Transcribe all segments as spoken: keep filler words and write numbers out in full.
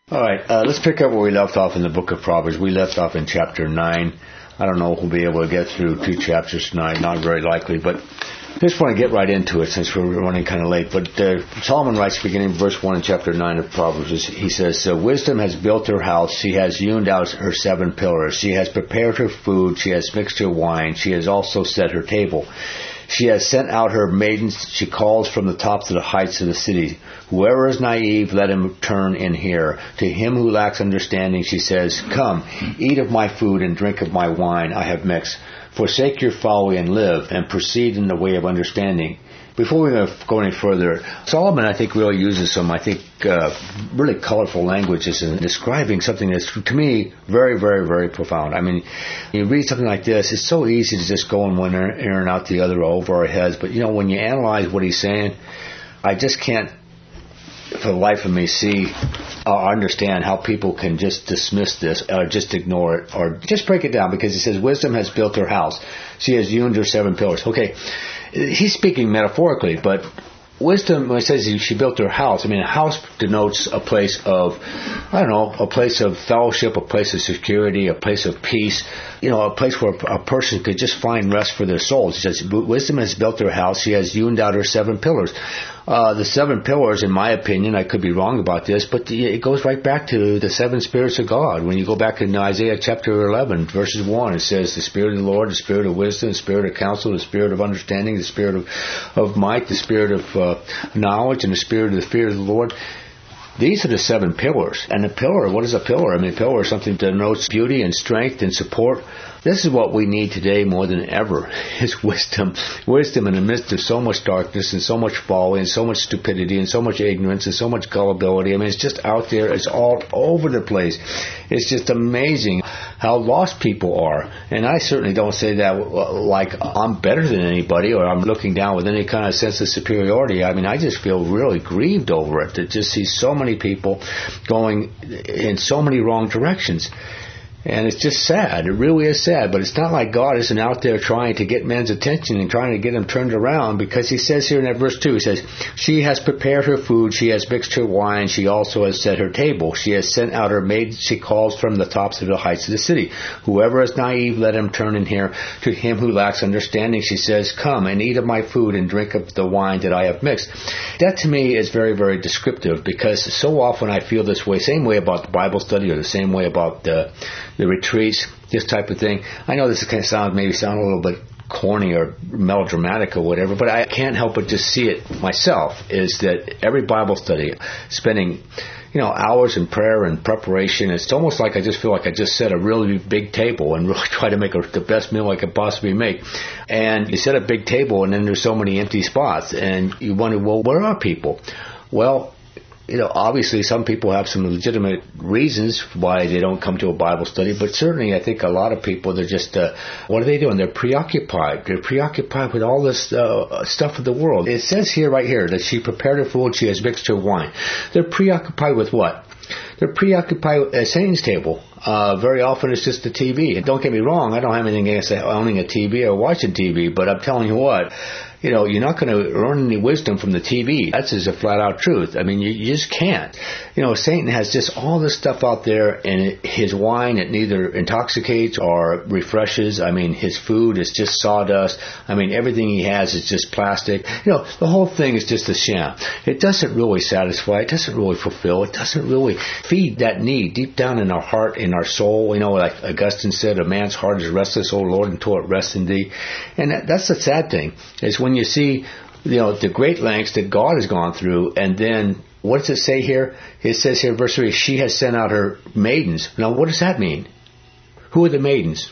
All right, uh, let's pick up where we left off in the book of Proverbs. We left off in chapter nine. I don't know if we'll be able to get through two chapters tonight, not very likely, but I just want to get right into it since we're running kind of late. But uh, Solomon writes, beginning in verse one in chapter nine of Proverbs, he says, uh, Wisdom has built her house, she has hewn out her seven pillars, she has prepared her food, she has mixed her wine, she has also set her table. She has sent out her maidens, she calls from the tops of the heights of the city. Whoever is naive, let him turn in here. To him who lacks understanding, she says, Come, eat of my food and drink of my wine I have mixed. Forsake your folly and live, and proceed in the way of understanding. Before we go any further, Solomon, I think, really uses some, I think, uh, really colorful languages in describing something that's, to me, very, very, very profound. I mean, you read something like this, it's so easy to just go in one ear and out the other over our heads. But, you know, when you analyze what he's saying, I just can't, for the life of me, see or understand how people can just dismiss this or just ignore it or just break it down, because he says, Wisdom has built her house. She has hewn her seven pillars. Okay. He's speaking metaphorically, but wisdom, when it says she built her house, I mean, a house denotes a place of, I don't know, a place of fellowship, a place of security, a place of peace, you know, a place where a person could just find rest for their souls. He says, Wisdom has built her house, she has hewn out her seven pillars. Uh, the seven pillars, in my opinion, I could be wrong about this, but it goes right back to the seven spirits of God. When you go back in Isaiah chapter eleven, verses one, it says, the Spirit of the Lord, the Spirit of wisdom, the Spirit of counsel, the Spirit of understanding, the Spirit of, of might, the Spirit of uh, knowledge, and the Spirit of the fear of the Lord. These are the seven pillars. And a pillar, what is a pillar? I mean, a pillar is something that denotes beauty and strength and support. This is what we need today more than ever, is wisdom. Wisdom in the midst of so much darkness and so much folly and so much stupidity and so much ignorance and so much gullibility. I mean, it's just out there. It's all over the place. It's just amazing how lost people are. And I certainly don't say that like I'm better than anybody or I'm looking down with any kind of sense of superiority. I mean, I just feel really grieved over it to just see so many people going in so many wrong directions. And it's just sad. It really is sad. But it's not like God isn't out there trying to get men's attention and trying to get them turned around, because he says here in that verse two, he says, She has prepared her food, she has mixed her wine, she also has set her table. She has sent out her maids, she calls from the tops of the heights of the city. Whoever is naive, let him turn in here. To him who lacks understanding, she says, Come and eat of my food and drink of the wine that I have mixed. That to me is very, very descriptive, because so often I feel this way, same way about the Bible study or the same way about the the retreats, this type of thing. I know this kind of sound maybe sound a little bit corny or melodramatic or whatever, but I can't help but just see it myself, is that every Bible study, spending, you know, hours in prayer and preparation, it's almost like I just feel like I just set a really big table and really try to make a, the best meal I could possibly make. And you set a big table and then there's so many empty spots, and you wonder, well, where are people? Well, you know, obviously some people have some legitimate reasons why they don't come to a Bible study, but certainly I think a lot of people, they're just, uh, what are they doing? They're preoccupied. They're preoccupied with all this uh, stuff of the world. It says here, right here, that she prepared her food, she has mixed her wine. They're preoccupied with what? They're preoccupied with a Satan's table. Uh, very often it's just the T V. And don't get me wrong, I don't have anything against owning a T V or watching T V, but I'm telling you what, you know, you're not going to learn any wisdom from the T V. That's just a flat-out truth. I mean, you, you just can't. You know, Satan has just all this stuff out there, and it, his wine, it neither intoxicates or refreshes. I mean, his food is just sawdust. I mean, everything he has is just plastic. You know, the whole thing is just a sham. It doesn't really satisfy. It doesn't really fulfill. It doesn't really feed that need deep down in our heart, in our soul. You know, like Augustine said, a man's heart is restless, O Lord, until it rests in thee. And that, that's the sad thing, is when you see, you know, the great lengths that God has gone through, and then what does it say here? It says here in verse three, she has sent out her maidens. Now, what does that mean? Who are the maidens?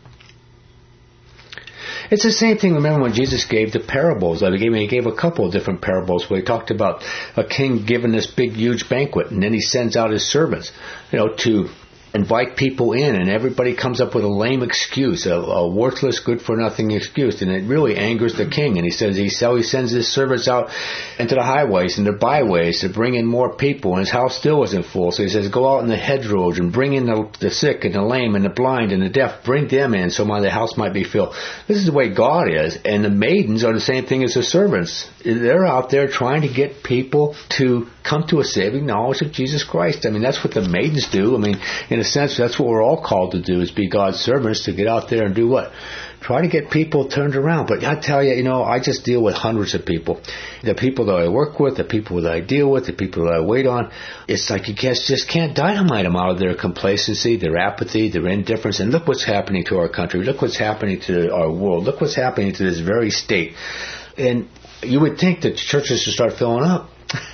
It's the same thing, remember, when Jesus gave the parables. I mean, he gave a couple of different parables where he talked about a king giving this big, huge banquet, and then he sends out his servants, you know, to invite people in, and everybody comes up with a lame excuse, a, a worthless, good-for-nothing excuse, and it really angers the king. And he says he, so he sends his servants out into the highways and the byways to bring in more people, and his house still isn't full. So he says, go out in the hedgerows and bring in the, the sick and the lame and the blind and the deaf. Bring them in so my the house might be filled. This is the way God is, and the maidens are the same thing as the servants. They're out there trying to get people to come to a saving knowledge of Jesus Christ. I mean, that's what the maidens do. I mean, in a sense, that's what we're all called to do, is be God's servants, to get out there and do what? Try to get people turned around. But I tell you, you know, I just deal with hundreds of people. The people that I work with, the people that I deal with, the people that I wait on, it's like you guys just can't dynamite them out of their complacency, their apathy, their indifference. And look what's happening to our country. Look what's happening to our world. Look what's happening to this very state. And you would think that churches should start filling up.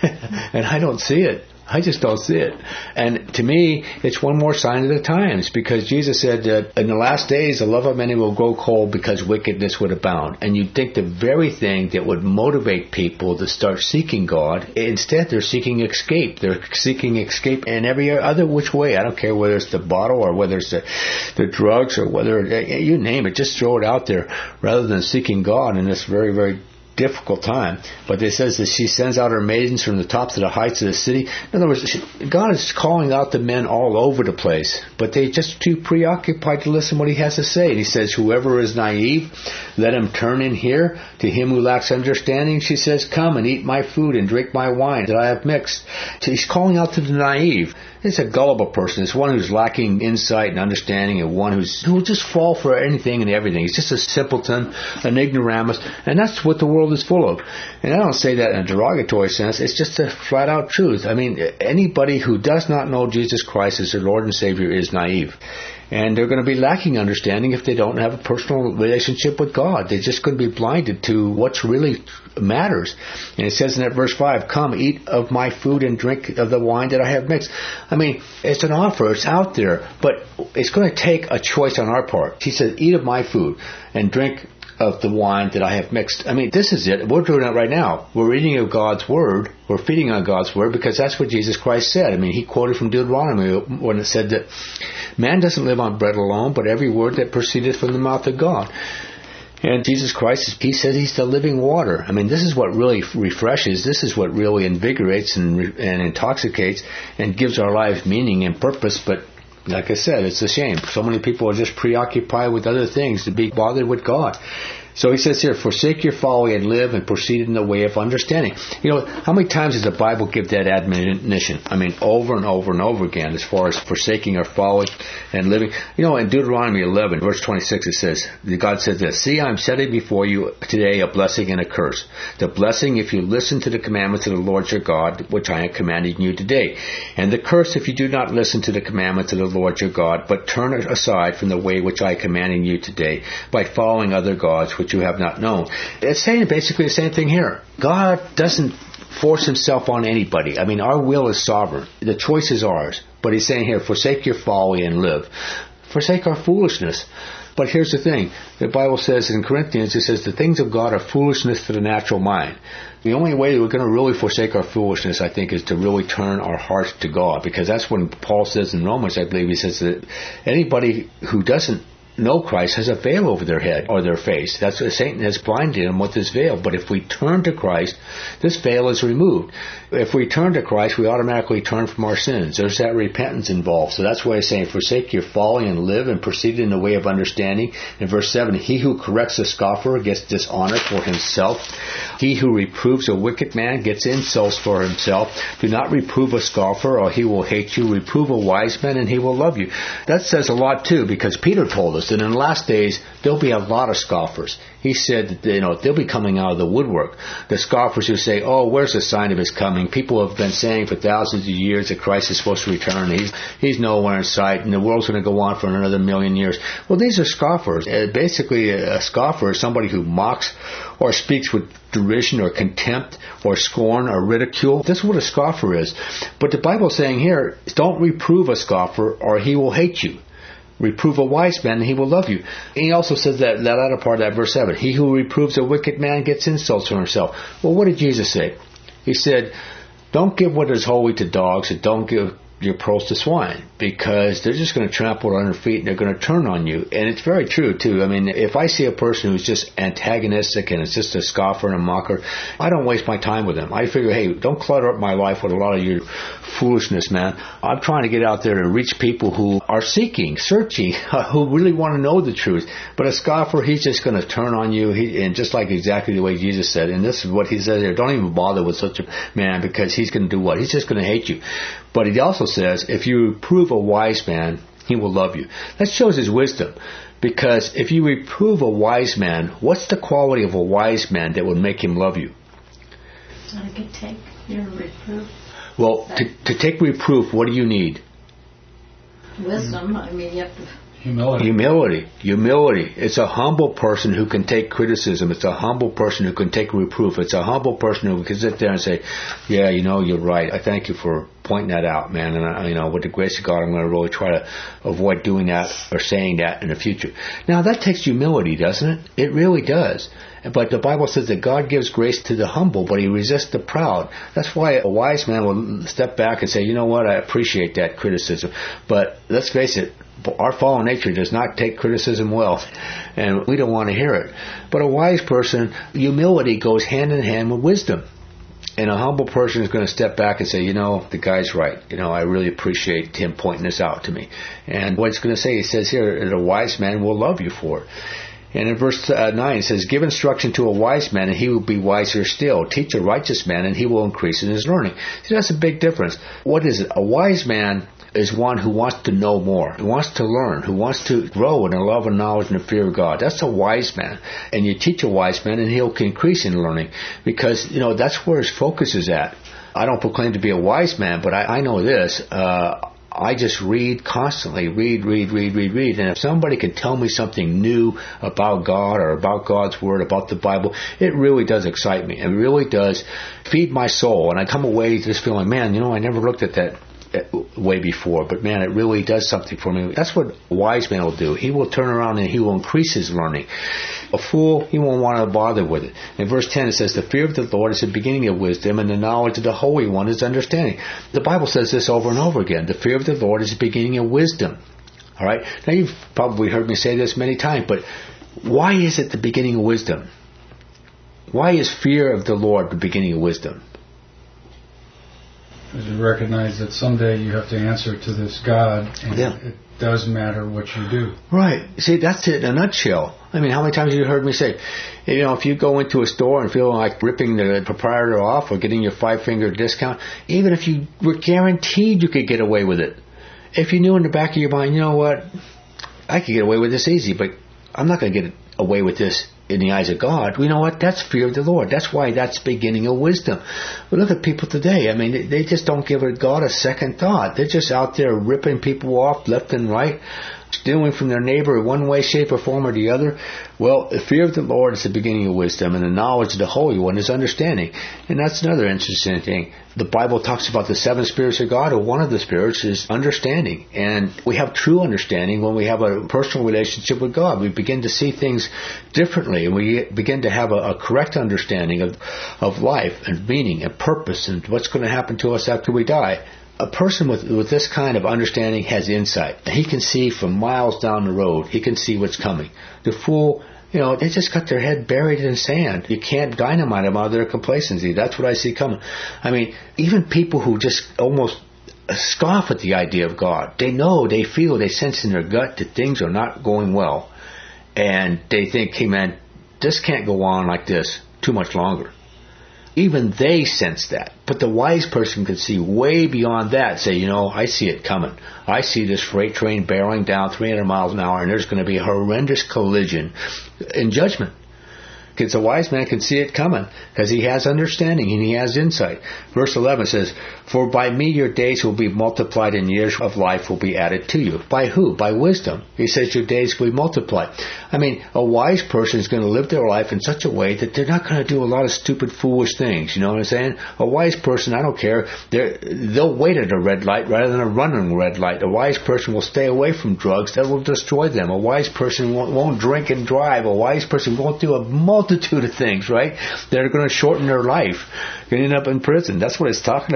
And I don't see it. I just don't see it. And to me, it's one more sign of the times, because Jesus said that in the last days, the love of many will grow cold because wickedness would abound. And you'd think the very thing that would motivate people to start seeking God, instead they're seeking escape. They're seeking escape in every other which way. I don't care whether it's the bottle or whether it's the, the drugs or whether, you name it, just throw it out there rather than seeking God in this very, very difficult time. But it says that she sends out her maidens from the tops of the heights of the city. In other words, God is calling out the men all over the place, but they're just too preoccupied to listen to what he has to say. And he says, whoever is naive, let him turn in here. To him who lacks understanding, she says, come and eat my food and drink my wine that I have mixed. So he's calling out to the naive. It's a gullible person. It's one who's lacking insight and understanding, and one who's who will just fall for anything and everything. He's just a simpleton, an ignoramus, and that's what the world is full of. And I don't say that in a derogatory sense. It's just a flat-out truth. I mean, anybody who does not know Jesus Christ as their Lord and Savior is naive. And they're going to be lacking understanding if they don't have a personal relationship with God. They're just going to be blinded to what's really matters. And it says in that verse five, come, eat of my food and drink of the wine that I have mixed. I mean, it's an offer. It's out there. But it's going to take a choice on our part. He says, eat of my food and drink of the wine that I have mixed. I mean, this is it. We're doing it right now. We're eating of God's Word. We're feeding on God's Word, because that's what Jesus Christ said. I mean, he quoted from Deuteronomy when it said that man doesn't live on bread alone, but every word that proceedeth from the mouth of God. And Jesus Christ, he says he's the living water. I mean, this is what really refreshes. This is what really invigorates and, and intoxicates and gives our lives meaning and purpose. But like I said, it's a shame. So many people are just preoccupied with other things to be bothered with God. So he says here, forsake your folly and live and proceed in the way of understanding. You know, how many times does the Bible give that admonition? I mean, over and over and over again, as far as forsaking our folly and living. You know, in Deuteronomy eleven, verse twenty-six, it says, God says this, see, I'm setting before you today a blessing and a curse. The blessing if you listen to the commandments of the Lord your God, which I am commanding you today. And the curse if you do not listen to the commandments of the Lord your God, but turn aside from the way which I am commanding you today, by following other gods, which you have not known. It's saying basically the same thing here. God doesn't force himself on anybody. I mean, our will is sovereign. The choice is ours. But he's saying here, forsake your folly and live. Forsake our foolishness. But here's the thing. The Bible says in Corinthians, it says the things of God are foolishness to the natural mind. The only way that we're going to really forsake our foolishness, I think, is to really turn our hearts to God. Because that's when Paul says in Romans, I believe, he says that anybody who doesn't know Christ has a veil over their head or their face. That's what Satan has blinded them with this veil. But if we turn to Christ, this veil is removed. If we turn to Christ, we automatically turn from our sins. There's that repentance involved. So that's why he's saying, forsake your folly and live and proceed in the way of understanding. In verse seven, he who corrects a scoffer gets dishonor for himself. He who reproves a wicked man gets insults for himself. Do not reprove a scoffer or he will hate you. Reprove a wise man and he will love you. That says a lot too, because Peter told us that in the last days there'll be a lot of scoffers. He said that, you know, they'll be coming out of the woodwork. The scoffers who say, oh, where's the sign of his coming? People have been saying for thousands of years that Christ is supposed to return. He's he's nowhere in sight, and the world's going to go on for another million years. Well, these are scoffers. Uh, basically, a, a scoffer is somebody who mocks or speaks with derision or contempt or scorn or ridicule. That's what a scoffer is. But the Bible's saying here, don't reprove a scoffer or he will hate you. Reprove a wise man, and he will love you. And he also says that, that other part of that verse seven. He who reproves a wicked man gets insults from himself. Well, what did Jesus say? He said, don't give what is holy to dogs, and don't give your pearls to swine, because they're just going to trample on their feet and they're going to turn on you. And it's very true, too. I mean, if I see a person who's just antagonistic and is just a scoffer and a mocker, I don't waste my time with them. I figure, hey, don't clutter up my life with a lot of your foolishness, man. I'm trying to get out there to reach people who are seeking, searching, who really want to know the truth. But a scoffer, he's just going to turn on you, he, and just like exactly the way Jesus said, and this is what he says here, don't even bother with such a man, because he's going to do what? He's just going to hate you. But he also says, if you reprove a wise man, he will love you. That shows his wisdom. Because if you reprove a wise man, what's the quality of a wise man that would make him love you? I could take your reproof. Well, to, to take reproof, what do you need? Wisdom. I mean, you have to... Humility. Humility. Humility. It's a humble person who can take criticism. It's a humble person who can take reproof. It's a humble person who can sit there and say, yeah, you know, you're right. I thank you for pointing that out, man. And, I, you know, with the grace of God, I'm going to really try to avoid doing that or saying that in the future. Now, that takes humility, doesn't it? It really does. But the Bible says that God gives grace to the humble, but he resists the proud. That's why a wise man will step back and say, you know what, I appreciate that criticism. But let's face it, our fallen nature does not take criticism well, and we don't want to hear it. But a wise person, humility goes hand in hand with wisdom. And a humble person is going to step back and say, you know, the guy's right. You know, I really appreciate him pointing this out to me. And what it's going to say, it says here, that a wise man will love you for it. And in verse uh, nine, it says, give instruction to a wise man, and he will be wiser still. Teach a righteous man, and he will increase in his learning. See, that's a big difference. What is it? A wise man is one who wants to know more, who wants to learn, who wants to grow in the love and knowledge and the fear of God. That's a wise man. And you teach a wise man, and he'll increase in learning, because, you know, that's where his focus is at. I don't proclaim to be a wise man, but I, I know this. Uh, I just read constantly, read, read, read, read, read. And if somebody can tell me something new about God or about God's Word, about the Bible, it really does excite me. It really does feed my soul. And I come away just feeling, man, you know, I never looked at that way before, but man, it really does something for me. That's what a wise man will do. He will turn around and he will increase his learning. A fool, he won't want to bother with it. In verse ten, it says, the fear of the Lord is the beginning of wisdom, and the knowledge of the Holy One is understanding. The Bible says this over and over again. The fear of the Lord is the beginning of wisdom. All right? Now, you've probably heard me say this many times, but why is it the beginning of wisdom? Why is fear of the Lord the beginning of wisdom? Because you recognize that someday you have to answer to this God, and yeah. it does matter what you do. Right. See, that's it in a nutshell. I mean, how many times have you heard me say, you know, if you go into a store and feel like ripping the proprietor off or getting your five-finger discount, even if you were guaranteed you could get away with it, if you knew in the back of your mind, you know what, I could get away with this easy, but I'm not going to get away with this in the eyes of God. You know what? That's fear of the Lord. That's why that's beginning of wisdom. But look at people today. I mean, they just don't give God a second thought. They're just out there ripping people off left and right, stealing from their neighbor in one way, shape, or form or the other. Well, the fear of the Lord is the beginning of wisdom, and the knowledge of the Holy One is understanding. And that's another interesting thing. The Bible talks about the seven spirits of God, and one of the spirits is understanding. And we have true understanding when we have a personal relationship with God. We begin to see things differently, and we begin to have a, a correct understanding of, of life and meaning and purpose and what's going to happen to us after we die. A person with, with this kind of understanding has insight. He can see from miles down the road. He can see what's coming. The fool, you know, they just got their head buried in sand. You can't dynamite them out of their complacency. That's what I see coming. I mean, even people who just almost scoff at the idea of God, they know, they feel, they sense in their gut that things are not going well. And they think, hey man, this can't go on like this too much longer. Even they sense that. But the wise person can see way beyond that. Say, you know, I see it coming. I see this freight train barreling down three hundred miles an hour, and there's going to be a horrendous collision in judgment. Because a wise man can see it coming, because he has understanding and he has insight. Verse eleven says, for by me your days will be multiplied and years of life will be added to you. By who? By wisdom. He says your days will be multiplied. I mean, a wise person is going to live their life in such a way that they're not going to do a lot of stupid, foolish things. You know what I'm saying? A wise person, I don't care, they're, they'll wait at a red light rather than a running red light. A wise person will stay away from drugs that will destroy them. A wise person won't, won't drink and drive. A wise person won't do a multitude multitude of things, right? That are going to shorten their life. You're going to end up in prison. That's what it's talking about here.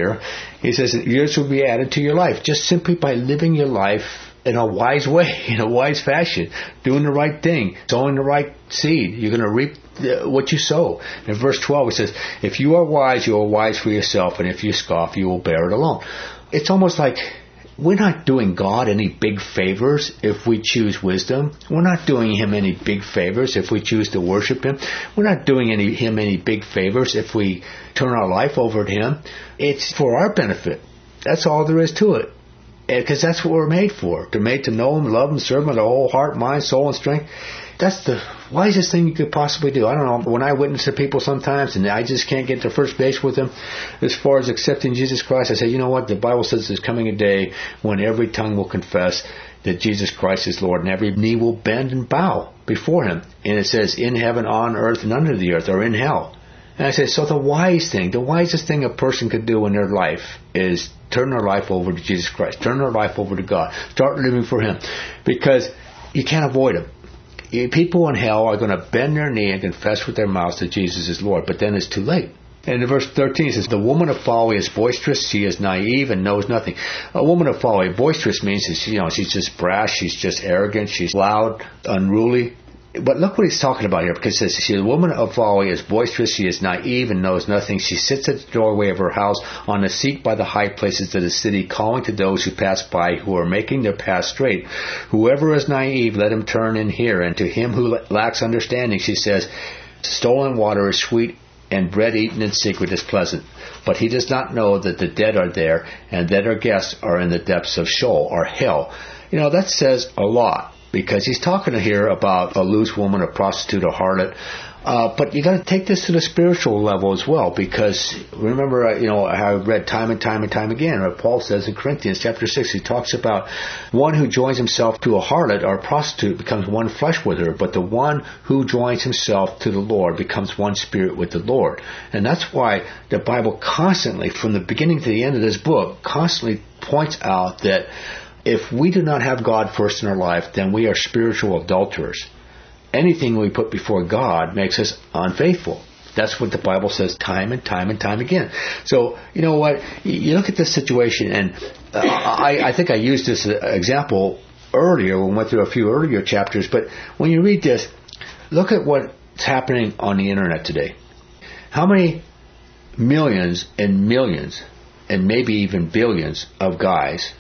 here. He says years will be added to your life just simply by living your life in a wise way, in a wise fashion, doing the right thing, sowing the right seed. You're going to reap what you sow. In verse twelve, it says, if you are wise, you are wise for yourself, and if you scoff, you will bear it alone. It's almost like we're not doing God any big favors if we choose wisdom. We're not doing Him any big favors if we choose to worship Him. We're not doing any, Him any big favors if we turn our life over to Him. It's for our benefit. That's all there is to it. Because that's what we're made for. We're made to know Him, love Him, serve Him with our whole heart, mind, soul, and strength. That's the wisest thing you could possibly do. I don't know, when I witness to people sometimes and I just can't get to first base with them, as far as accepting Jesus Christ, I say, you know what, the Bible says there's coming a day when every tongue will confess that Jesus Christ is Lord, and every knee will bend and bow before Him. And it says, in heaven, on earth, and under the earth, or in hell. And I say, so the wise thing, the wisest thing a person could do in their life is turn their life over to Jesus Christ. Turn their life over to God. Start living for Him. Because you can't avoid Him. People in hell are going to bend their knee and confess with their mouths that Jesus is Lord. But then it's too late. And in verse thirteen it says, the woman of folly is boisterous, she is naive and knows nothing. A woman of folly, boisterous means that she, you know, she's just brash, she's just arrogant, she's loud, unruly. But look what he's talking about here, because it says, she, the woman of folly is boisterous, she is naive and knows nothing. She sits at the doorway of her house on a seat by the high places of the city, calling to those who pass by, who are making their path straight. Whoever is naive, let him turn in here. And to him who lacks understanding, she says, stolen water is sweet, and bread eaten in secret is pleasant. But he does not know that the dead are there, and that our guests are in the depths of Sheol, or hell. You know, that says a lot. Because he's talking here about a loose woman, a prostitute, a harlot. Uh, but you got to take this to the spiritual level as well. Because remember, uh, you know, how I've read time and time and time again. Or Paul says in Corinthians chapter six, he talks about one who joins himself to a harlot or a prostitute becomes one flesh with her. But the one who joins himself to the Lord becomes one spirit with the Lord. And that's why the Bible constantly, from the beginning to the end of this book, constantly points out that if we do not have God first in our life, then we are spiritual adulterers. Anything we put before God makes us unfaithful. That's what the Bible says time and time and time again. So, you know what? You look at this situation, and uh, I, I think I used this example earlier when we went through a few earlier chapters, but when you read this, look at what's happening on the internet today. How many millions and millions, and maybe even billions of guys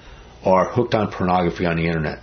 are hooked on pornography on the internet?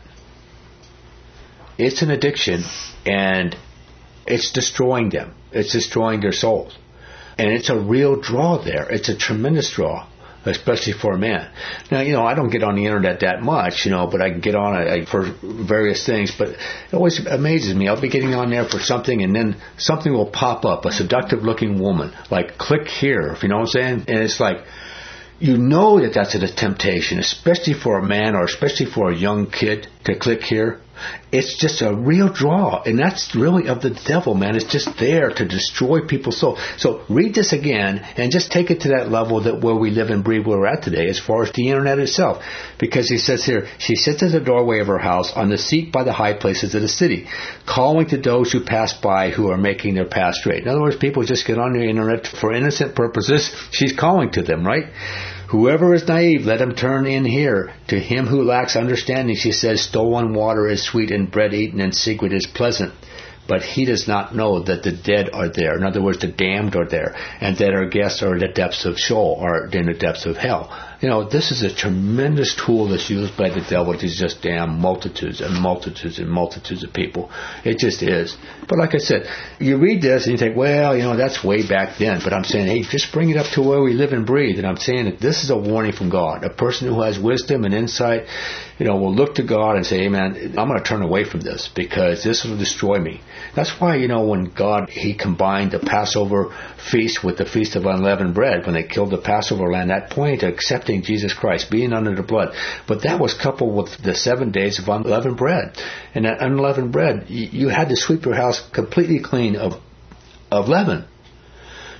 It's an addiction, and it's destroying them. It's destroying their souls. And it's a real draw there. It's a tremendous draw, especially for a man. Now, you know, I don't get on the internet that much, you know, but I can get on it for various things. But it always amazes me. I'll be getting on there for something, and then something will pop up, a seductive-looking woman, like, click here, if you know what I'm saying? And it's like, you know that that's a temptation, especially for a man or especially for a young kid to click here. It's just a real draw, and that's really of the devil, man. It's just there to destroy people's soul. So read this again and just take it to that level that where we live and breathe where we're at today as far as the internet itself. Because he says here, she sits at the doorway of her house on the seat by the high places of the city, calling to those who pass by who are making their path straight. In other words, people just get on the internet for innocent purposes. She's calling to them, right? Whoever is naive, let him turn in here. To him who lacks understanding, she says, stolen water is sweet and bread eaten in secret is pleasant. But he does not know that the dead are there. In other words, the damned are there. And that our guests are in the depths of Sheol, or in the depths of hell. You know, this is a tremendous tool that's used by the devil to just damn multitudes and multitudes and multitudes of people. It just is. But like I said, you read this and you think, well, you know, that's way back then. But I'm saying, hey, just bring it up to where we live and breathe. And I'm saying that this is a warning from God. A person who has wisdom and insight, you know, will look to God and say, hey, man, I'm going to turn away from this because this will destroy me. That's why, you know, when God, He combined the Passover feast with the Feast of Unleavened Bread, when they killed the Passover lamb, that pointed to accepting Jesus Christ, being under the blood. But that was coupled with the seven days of unleavened bread. And that unleavened bread, you, you had to sweep your house completely clean of, of leaven.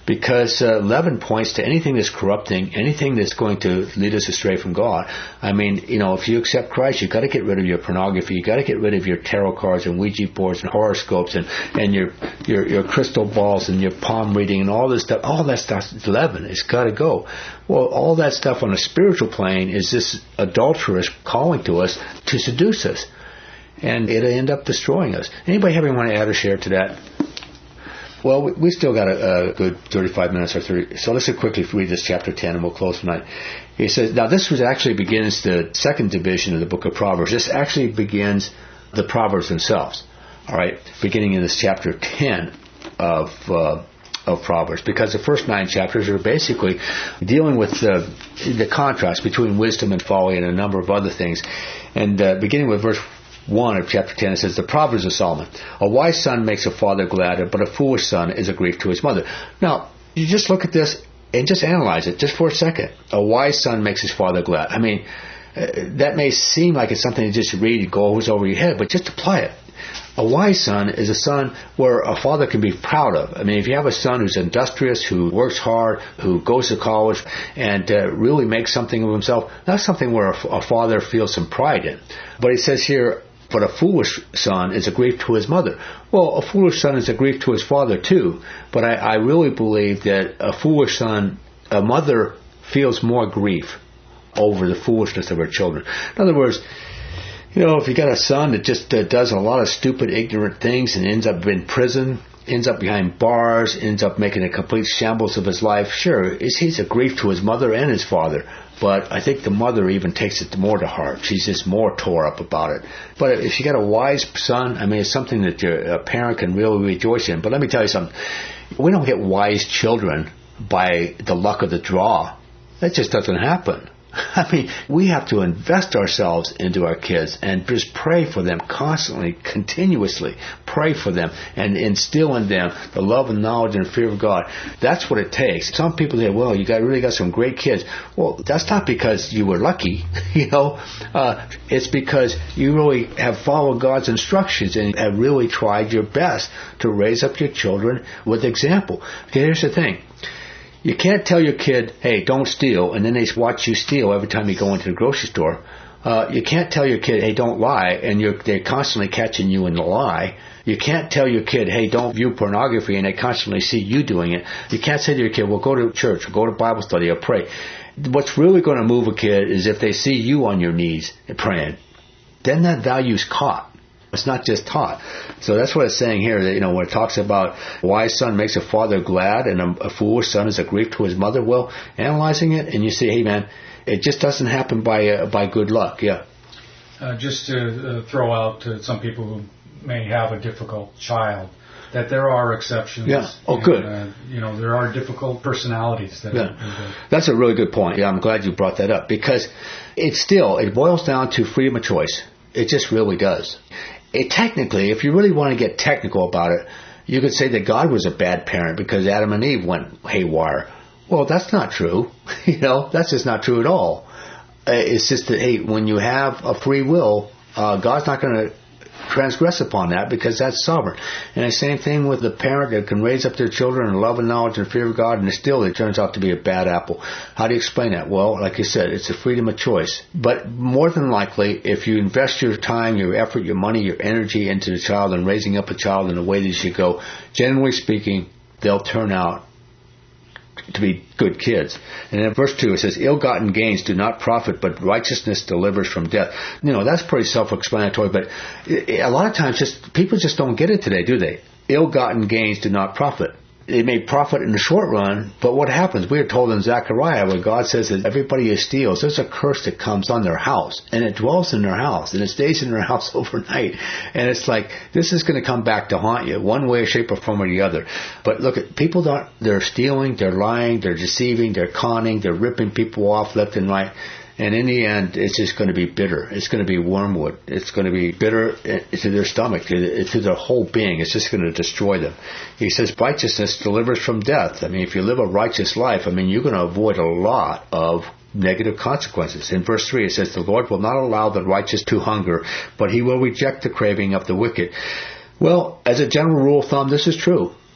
because uh, leaven points to anything that's corrupting, anything that's going to lead us astray from God. I mean, you know, if you accept Christ, you've got to get rid of your pornography. You've got to get rid of your tarot cards and Ouija boards and horoscopes and, and your, your, your crystal balls and your palm reading and all this stuff. All that stuff is leaven. It's got to go. Well, all that stuff on a spiritual plane is this adulterous calling to us to seduce us. And it'll end up destroying us. Anybody have anyone to add or share to that? Well, we, we still got a, a good thirty-five minutes or thirty. So let's quickly read this chapter ten and we'll close tonight. He says, now this was actually begins the second division of the book of Proverbs. This actually begins the Proverbs themselves. All right, beginning in this chapter ten of uh, of Proverbs, because the first nine chapters are basically dealing with the, the contrast between wisdom and folly and a number of other things. And uh, beginning with verse one of chapter ten, it says, the Proverbs of Solomon. A wise son makes a father glad, but a foolish son is a grief to his mother. Now, you just look at this and just analyze it just for a second. A wise son makes his father glad. I mean, uh, that may seem like it's something to just read and goes over your head, but just apply it. A wise son is a son where a father can be proud of. I mean, if you have a son who's industrious, who works hard, who goes to college, and uh, really makes something of himself, that's something where a, a father feels some pride in. But he says here, but a foolish son is a grief to his mother. Well, a foolish son is a grief to his father too, but I, I really believe that a foolish son, a mother feels more grief over the foolishness of her children. In other words, you know, if you got a son that just uh, does a lot of stupid, ignorant things and ends up in prison, ends up behind bars, ends up making a complete shambles of his life, sure, he's a grief to his mother and his father. But I think the mother even takes it more to heart. She's just more tore up about it. But if you got a wise son, I mean, it's something that your, a parent can really rejoice in. But let me tell you something. We don't get wise children by the luck of the draw. That just doesn't happen. I mean, we have to invest ourselves into our kids and just pray for them constantly, continuously. Pray for them and instill in them the love and knowledge and fear of God. That's what it takes. Some people say, well, you got really got some great kids. Well, that's not because you were lucky, you know. Uh, it's because you really have followed God's instructions and have really tried your best to raise up your children with example. Okay, here's the thing. You can't tell your kid, hey, don't steal, and then they watch you steal every time you go into the grocery store. Uh, you can't tell your kid, hey, don't lie, and you're, they're constantly catching you in the lie. You can't tell your kid, hey, don't view pornography, and they constantly see you doing it. You can't say to your kid, well, go to church, or go to Bible study, or pray. What's really going to move a kid is if they see you on your knees praying. Then that value's caught. It's not just taught. So that's what it's saying here, that, you know, when it talks about a wise son makes a father glad and a, a foolish son is a grief to his mother. Well, analyzing it, and you say, hey, man, it just doesn't happen by uh, by good luck. Yeah. Uh, just to uh, throw out to some people who may have a difficult child, that there are exceptions. Yeah. Oh, and, good. Uh, you know, there are difficult personalities. That yeah. are, that That's a really good point. Yeah, I'm glad you brought that up, because it still, it boils down to freedom of choice. It just really does. It technically, if you really want to get technical about it, you could say that God was a bad parent because Adam and Eve went haywire. Well, that's not true. You know, that's just not true at all. Uh, it's just that, hey, when you have a free will, uh, God's not going to transgress upon that because that's sovereign. And the same thing with the parent that can raise up their children in love and knowledge and fear of God, and still it turns out to be a bad apple. How do you explain that? Well, like you said, it's a freedom of choice. But more than likely, if you invest your time, your effort, your money, your energy into the child and raising up a child in the way that you should go, generally speaking, they'll turn out to be good kids. And in verse two it says, ill-gotten gains do not profit, but righteousness delivers from death. You know, that's pretty self-explanatory, but a lot of times just people just don't get it today, do they? Ill-gotten gains do not profit. It may profit in the short run, but what happens? We are told in Zechariah where God says that everybody who steals, there's a curse that comes on their house, and it dwells in their house, and it stays in their house overnight. And it's like, this is going to come back to haunt you, one way, shape, or form or the other. But look, people don't, they're stealing, they're lying, they're deceiving, they're conning, they're ripping people off left and right. And in the end, it's just going to be bitter. It's going to be wormwood. It's going to be bitter to their stomach, to, to their whole being. It's just going to destroy them. He says righteousness delivers from death. I mean, if you live a righteous life, I mean, you're going to avoid a lot of negative consequences. In verse three, it says, the Lord will not allow the righteous to hunger, but he will reject the craving of the wicked. Well, as a general rule of thumb, this is true.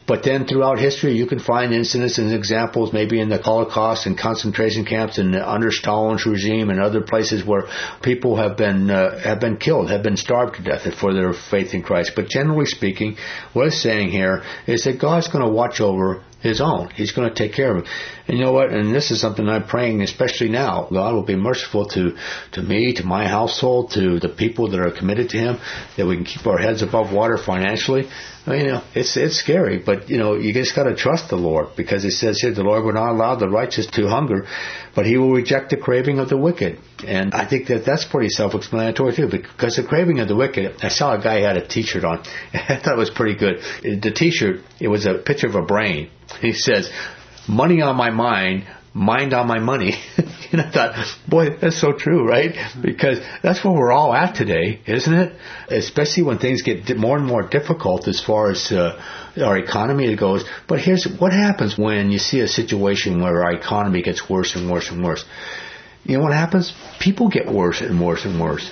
But then throughout history, you can find incidents and examples, maybe in the Holocaust and concentration camps and under Stalin's regime and other places where people have been uh, have been killed, have been starved to death for their faith in Christ. But generally speaking, what it's saying here is that God's going to watch over His own. He's going to take care of it. And you know what? And this is something I'm praying, especially now. God will be merciful to, to me, to my household, to the people that are committed to Him, that we can keep our heads above water financially. I mean, you know, it's it's scary, but you know, you just got to trust the Lord, because it says here, the Lord will not allow the righteous to hunger, but He will reject the craving of the wicked. And I think that that's pretty self-explanatory too, because the craving of the wicked. I saw a guy had a T-shirt on. I thought it was pretty good. The T-shirt, it was a picture of a brain. He says, "Money on my mind, mind on my money." And I thought, boy, that's so true, right? Because that's where we're all at today, isn't it? Especially when things get more and more difficult as far as uh, our economy goes. But here's what happens when you see a situation where our economy gets worse and worse and worse. You know what happens? People get worse and worse and worse.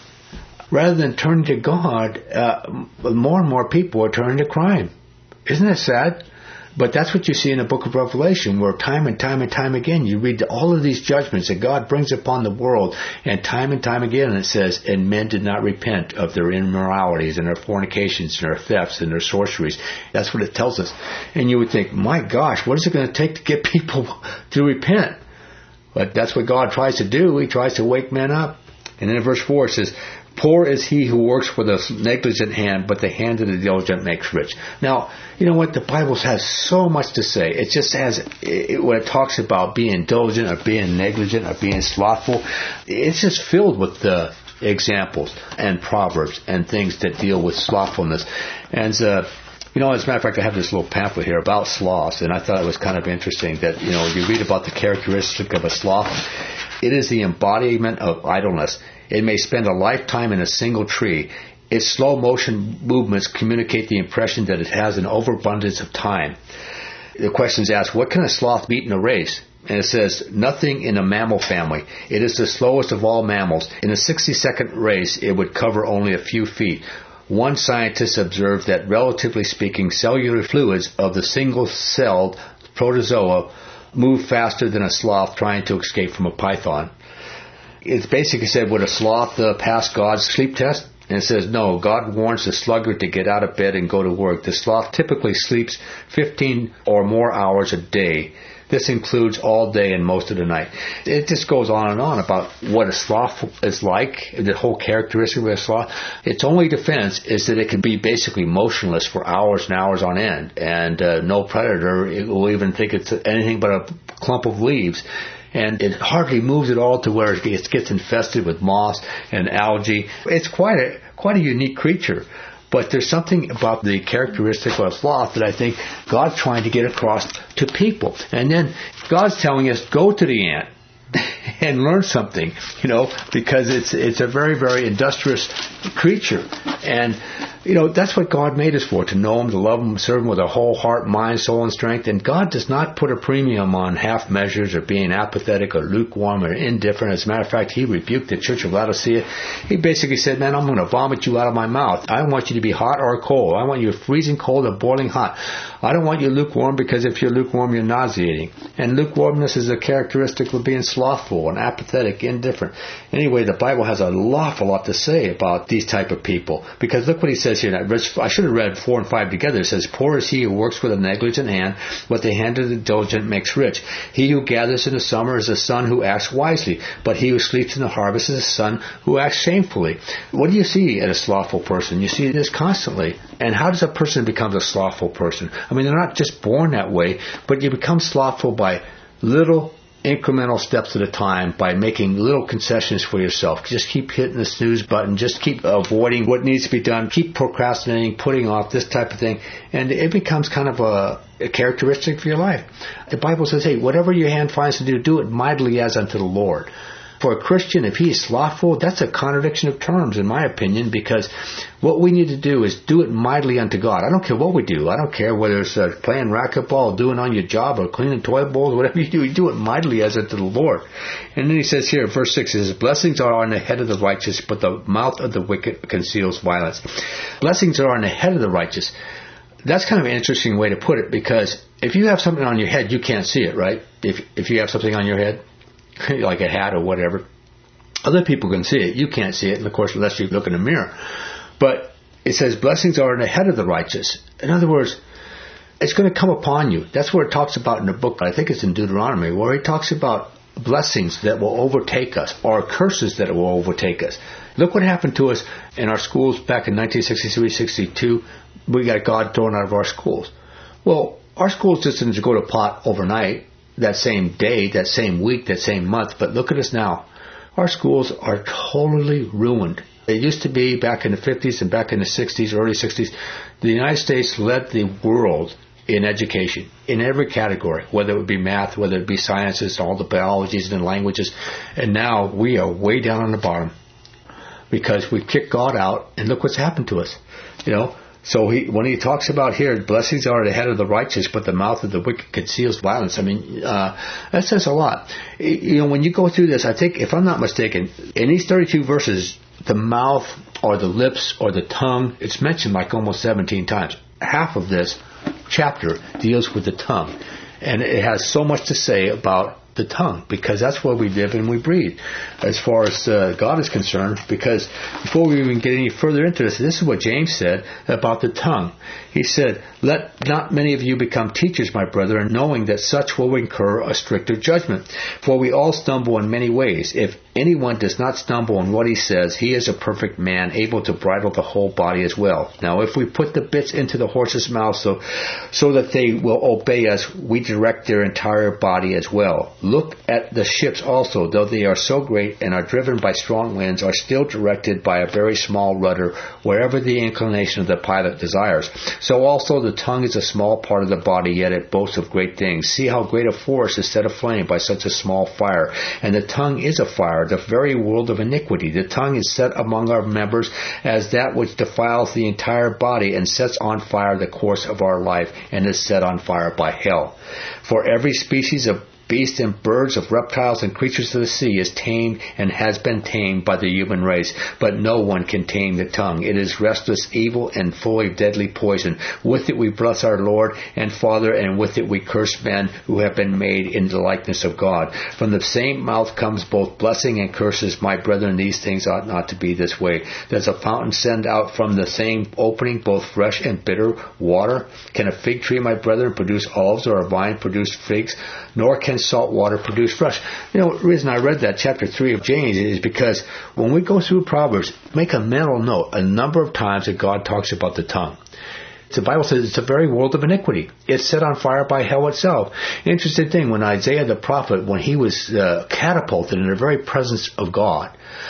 Rather than turning to God, uh, more and more people are turning to crime. Isn't that sad? But that's what you see in the book of Revelation, where time and time and time again you read all of these judgments that God brings upon the world, and time and time again it says, and men did not repent of their immoralities and their fornications and their thefts and their sorceries. That's what it tells us. And you would think, my gosh, what is it going to take to get people to repent? But that's what God tries to do. He tries to wake men up. And then in verse four it says, "Poor is he who works with a negligent hand, but the hand of the diligent makes rich." Now, you know what? The Bible has so much to say. It just has, it, when it talks about being diligent or being negligent or being slothful, it's just filled with the examples and proverbs and things that deal with slothfulness. And, uh, you know, as a matter of fact, I have this little pamphlet here about sloths, and I thought it was kind of interesting that, you know, you read about the characteristic of a sloth. It is the embodiment of idleness. It may spend a lifetime in a single tree. Its slow motion movements communicate the impression that it has an overabundance of time. The question is asked, what can a sloth beat in a race? And it says, nothing in a mammal family. It is the slowest of all mammals. In a sixty-second race, it would cover only a few feet. One scientist observed that, relatively speaking, cellular fluids of the single-celled protozoa move faster than a sloth trying to escape from a python. It's basically said, would a sloth uh, pass God's sleep test? And it says, no, God warns the sluggard to get out of bed and go to work. The sloth typically sleeps fifteen or more hours a day. This includes all day and most of the night. It just goes on and on about what a sloth is like, the whole characteristic of a sloth. Its only defense is that it can be basically motionless for hours and hours on end, and uh, no predator will even think it's anything but a clump of leaves. And it hardly moves at all to where it gets, gets infested with moss and algae. It's quite a quite a unique creature. But there's something about the characteristic of a sloth that I think God's trying to get across to people. And then God's telling us, go to the ant and learn something, you know, because it's it's a very, very industrious creature. And, you know, that's what God made us for, to know Him, to love Him, serve Him with our whole heart, mind, soul, and strength. And God does not put a premium on half measures or being apathetic or lukewarm or indifferent. As a matter of fact, He rebuked the church of Laodicea. He basically said, man, I'm going to vomit you out of my mouth. I want you to be hot or cold. I want you freezing cold or boiling hot. I don't want you lukewarm, because if you're lukewarm, you're nauseating. And lukewarmness is a characteristic of being slothful and apathetic, indifferent. Anyway, the Bible has an awful lot to say about these type of people. Because look what He says here. I should have read four and five together. It says, poor is he who works with a negligent hand, but the hand of the diligent makes rich. He who gathers in the summer is a son who acts wisely, but he who sleeps in the harvest is a son who acts shamefully. What do you see in a slothful person? You see this constantly. And how does a person become a slothful person? I mean, they're not just born that way, but you become slothful by little incremental steps at a time, by making little concessions for yourself. Just keep hitting the snooze button. Just keep avoiding what needs to be done. Keep procrastinating, putting off this type of thing. And it becomes kind of a, a characteristic for your life. The Bible says, hey, whatever your hand finds to do, do it mightily as unto the Lord. For a Christian, if he is slothful, that's a contradiction of terms, in my opinion, because what we need to do is do it mightily unto God. I don't care what we do. I don't care whether it's uh, playing racquetball, doing on your job, or cleaning toilet bowls, whatever you do, you do it mightily as unto the Lord. And then he says here, verse six, it says, blessings are on the head of the righteous, but the mouth of the wicked conceals violence. Blessings are on the head of the righteous. That's kind of an interesting way to put it, because if you have something on your head, you can't see it, right? If if you have something on your head, like a hat or whatever, other people can see it. You can't see it, and of course, unless you look in a mirror. But it says, blessings are ahead of the righteous. In other words, it's going to come upon you. That's what it talks about in the book. I think it's in Deuteronomy, where he talks about blessings that will overtake us, or curses that will overtake us. Look what happened to us in our schools back in nineteen sixty-three sixty-two. We got God thrown out of our schools. Well, our schools just didn't go to pot overnight, that same day, that same week, that same month. But look at us now. Our schools are totally ruined. It used to be back in the fifties and back in the sixties, early sixties, the United States led the world in education, in every category, whether it would be math, whether it be sciences, all the biologies and languages. And now we are way down on the bottom because we kicked God out, and look what's happened to us. You know, so he, when he talks about here, blessings are ahead of the righteous, but the mouth of the wicked conceals violence. I mean, uh, that says a lot. You know, when you go through this, I think, if I'm not mistaken, in these thirty-two verses, the mouth or the lips or the tongue, it's mentioned like almost seventeen times. Half of this chapter deals with the tongue. And it has so much to say about the tongue, because that's where we live and we breathe as far as uh, God is concerned. Because before we even get any further into this, this is what James said about the tongue. He said, let not many of you become teachers, my brethren, knowing that such will incur a stricter judgment. For we all stumble in many ways. If anyone does not stumble in what he says, he is a perfect man, able to bridle the whole body as well. Now, if we put the bits into the horse's mouth so, so that they will obey us, we direct their entire body as well. Look at the ships also, though they are so great and are driven by strong winds, are still directed by a very small rudder, wherever the inclination of the pilot desires. So also the tongue is a small part of the body, yet it boasts of great things. See how great a forest is set aflame by such a small fire. And the tongue is a fire, the very world of iniquity. The tongue is set among our members as that which defiles the entire body and sets on fire the course of our life, and is set on fire by hell. For every species of beasts and birds, of reptiles and creatures of the sea is tamed and has been tamed by the human race, but no one can tame the tongue. It is restless, evil, and full of deadly poison. With it we bless our Lord and Father, and with it we curse men who have been made in the likeness of God. From the same mouth comes both blessing and curses. My brethren, these things ought not to be this way. Does a fountain send out from the same opening both fresh and bitter water? Can a fig tree, my brethren, produce olives, or a vine produce figs? Nor can salt water produce fresh. You know, the reason I read that chapter three of James is because when we go through Proverbs, make a mental note a number of times that God talks about the tongue. The Bible says it's a very world of iniquity. It's set on fire by hell itself. Interesting thing, when Isaiah the prophet, when he was uh, catapulted in the very presence of God,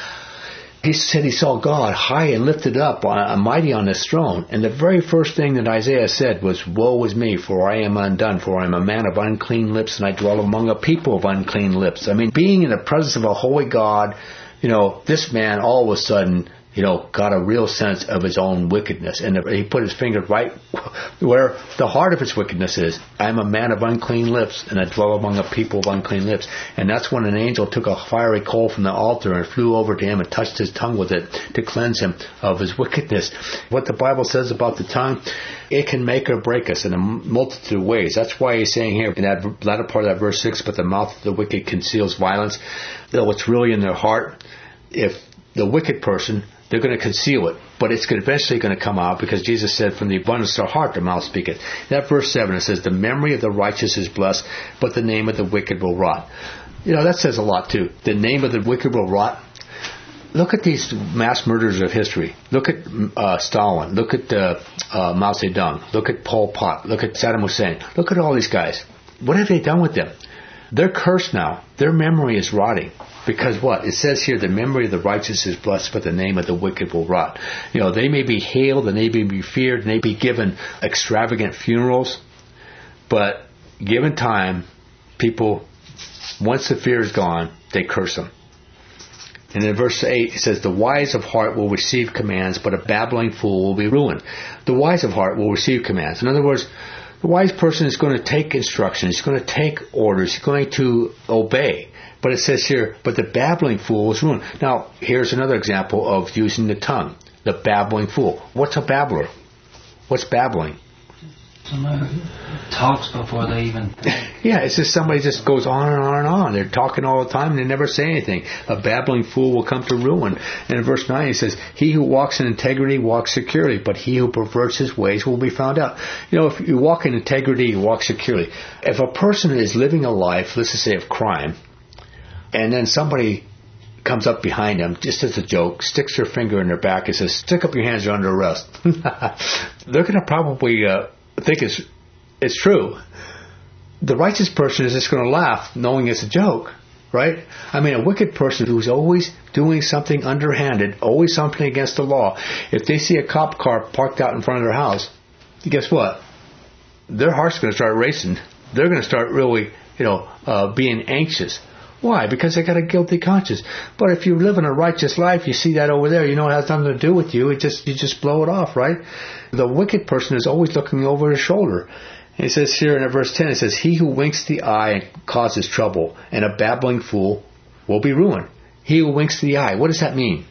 he said he saw God high and lifted up, uh, mighty on his throne. And the very first thing that Isaiah said was, woe is me, for I am undone, for I am a man of unclean lips, and I dwell among a people of unclean lips. I mean, being in the presence of a holy God, you know, this man all of a sudden, you know, got a real sense of his own wickedness. And he put his finger right where the heart of his wickedness is. I am a man of unclean lips, and I dwell among a people of unclean lips. And that's when an angel took a fiery coal from the altar and flew over to him and touched his tongue with it to cleanse him of his wickedness. What the Bible says about the tongue, it can make or break us in a multitude of ways. That's why he's saying here in that latter part of that verse six, but the mouth of the wicked conceals violence. Though what's really in their heart, if the wicked person, they're going to conceal it, but it's eventually going to come out, because Jesus said, from the abundance of the heart the mouth speaketh. That verse seven, it says, the memory of the righteous is blessed, but the name of the wicked will rot. You know, that says a lot too. The name of the wicked will rot. Look at these mass murderers of history. Look at uh, Stalin. Look at uh, uh, Mao Zedong. Look at Pol Pot. Look at Saddam Hussein. Look at all these guys. What have they done with them? They're cursed now. Their memory is rotting. Because what? It says here, the memory of the righteous is blessed, but the name of the wicked will rot. You know, they may be hailed and they may be feared and they may be given extravagant funerals, but given time, people, once the fear is gone, they curse them. And in verse eight, it says, the wise of heart will receive commands, but a babbling fool will be ruined. The wise of heart will receive commands. In other words, the wise person is going to take instructions, he's going to take orders, he's going to obey. But it says here, but the babbling fool is ruined. Now, here's another example of using the tongue. The babbling fool. What's a babbler? What's babbling? Somebody who talks before they even think. Yeah, it's just somebody just goes on and on and on. They're talking all the time and they never say anything. A babbling fool will come to ruin. And in verse nine he says, he who walks in integrity walks securely, but he who perverts his ways will be found out. You know, if you walk in integrity, you walk securely. If a person is living a life, let's just say of crime, and then somebody comes up behind them, just as a joke, sticks their finger in their back and says, stick up your hands, you're under arrest. They're going to probably uh, think it's, it's true. The righteous person is just going to laugh knowing it's a joke, right? I mean, a wicked person who's always doing something underhanded, always something against the law, if they see a cop car parked out in front of their house, guess what? Their heart's going to start racing. They're going to start really, you know, uh, being anxious. Why? Because they got a guilty conscience. But if you live in a righteous life, you see that over there, you know it has nothing to do with you. It just you just blow it off, right? The wicked person is always looking over his shoulder. And it says here in verse ten, it says, he who winks the eye and causes trouble, and a babbling fool will be ruined. He who winks the eye. What does that mean?